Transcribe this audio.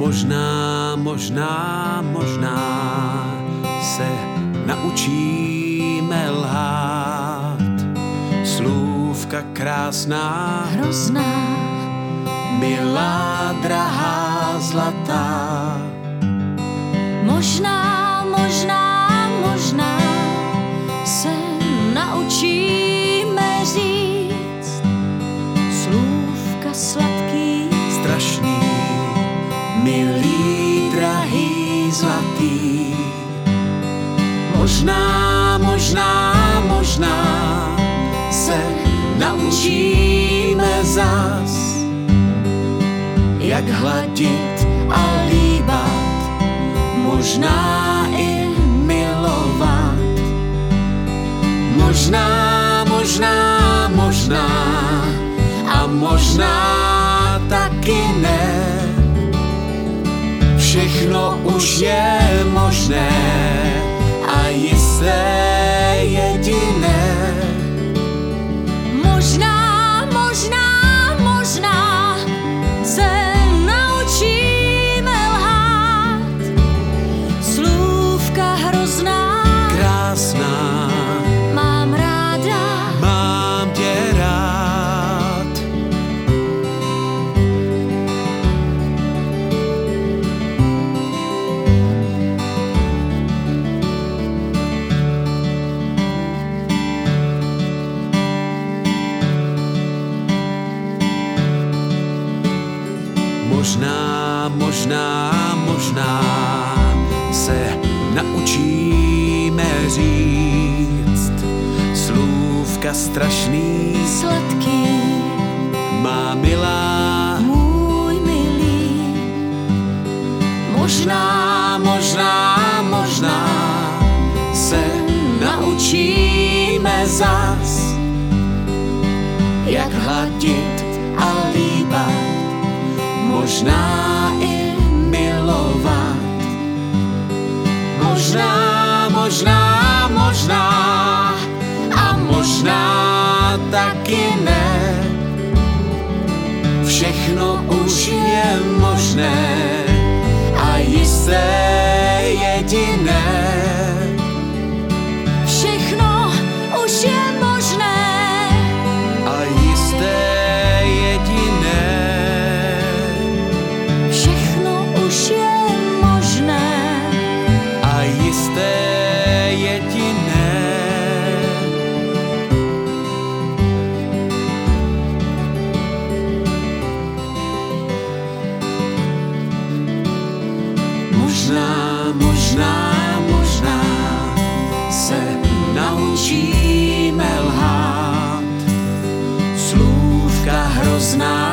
Možná se naučíme lhát. Slůvka krásná, hrozná, milá, drahá, zlatá. Možná se naučíme říct slůvka sladký, Strašný, milý, drahý, zlatý. Možná se naučíme zas, jak hladit a líbat, možná i milovat. Možná a možná taky ne. Všechno už je možné a jisté jediné. Možná se naučíme lhát. Slůvka hrozná, Krásná, mám ráda. mám tě rád. Možná se naučíme říct slůvka strašný, Sladký, má milá. můj milý. Možná se naučíme zas, jak hladit a líbat, možná i milovat. Možná a možná taky ne. Všechno už je možné a jisté jediné. Všechno už je možné A jisté jediné. všechno už je možné. A jisté jediné. Možná se naučíme lhát. Slůvka hrozná,